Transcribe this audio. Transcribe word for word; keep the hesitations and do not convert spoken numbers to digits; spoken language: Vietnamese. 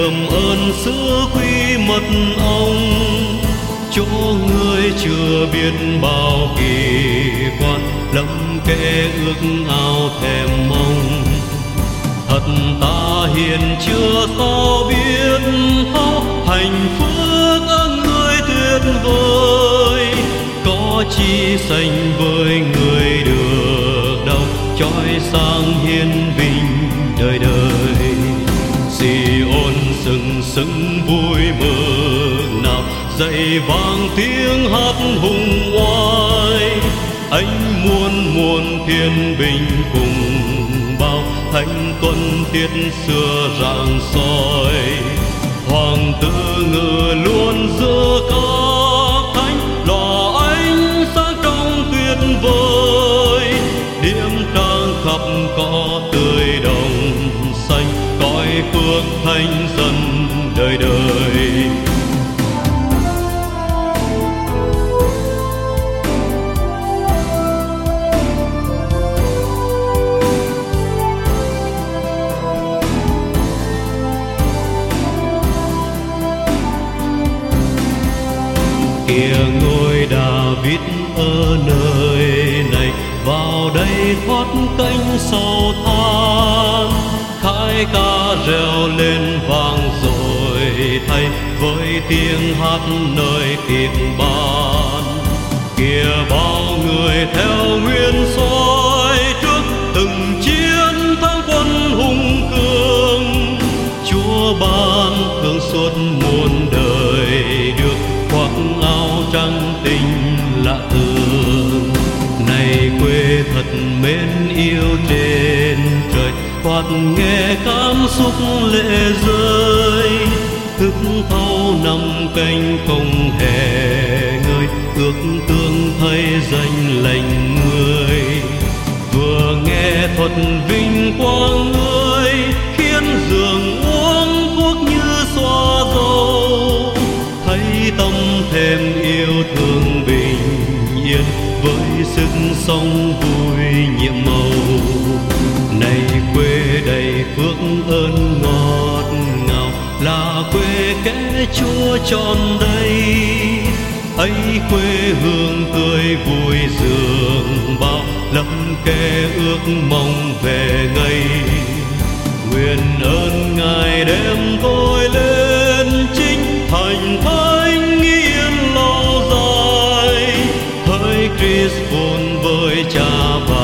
ươm ơn xứ quý mật ong, chỗ người chưa biết bao kỳ quan, lắm kẻ ước ao thèm mong. Thật ta hiền chưa sao biết thấu, hạnh phúc ở người tuyệt vời, có chi sánh với người được đâu, chói sáng hiền vinh đời đời. Sion sừng sững vui mừng nào, dậy vang tiếng hát hùng oai. Anh muôn muôn thiên binh cùng bao, thánh tuân tiết xưa rạng soi. Hoàng tử ngự luôn giữa các thánh, lò ánh sáng trong tuyệt vời. Điềm trang khắp cỏ tươi đồng xanh, cõi phước thánh dân đời đời. Kìa ngôi David ở nơi này, vào đây thoát cánh sầu than. Khải ca reo lên vang rồi thay, với tiếng hát nơi tiệc ban. Kìa bao người theo nguyên soi trước, từng chiến thắng quân hùng cường. Chúa ban thương suốt muôn đời, được khoác áo trắng tinh lạ thường. Này quê thật mến yêu trên trời, thoạt nghe cảm xúc lệ rơi. Thức thâu năm canh không hề ngơi, ước tương thấy danh lành người. Vừa nghe thuật vinh quang ơi, khiến giường uống thuốc như xoa dầu. Thấy tâm thêm yêu thương bình yên, với sức sống vui nhiệm màu. Này quê đầy phước ơn ngọt ngào, là quê kẻ Chúa trọn đây. Ấy quê hương tươi vui dường bao, lắm kẻ ước mong về ngày. Nguyện ơn Ngài đem tôi lên chính thành thánh yên lâu dài. Hỡi Christ vốn với Cha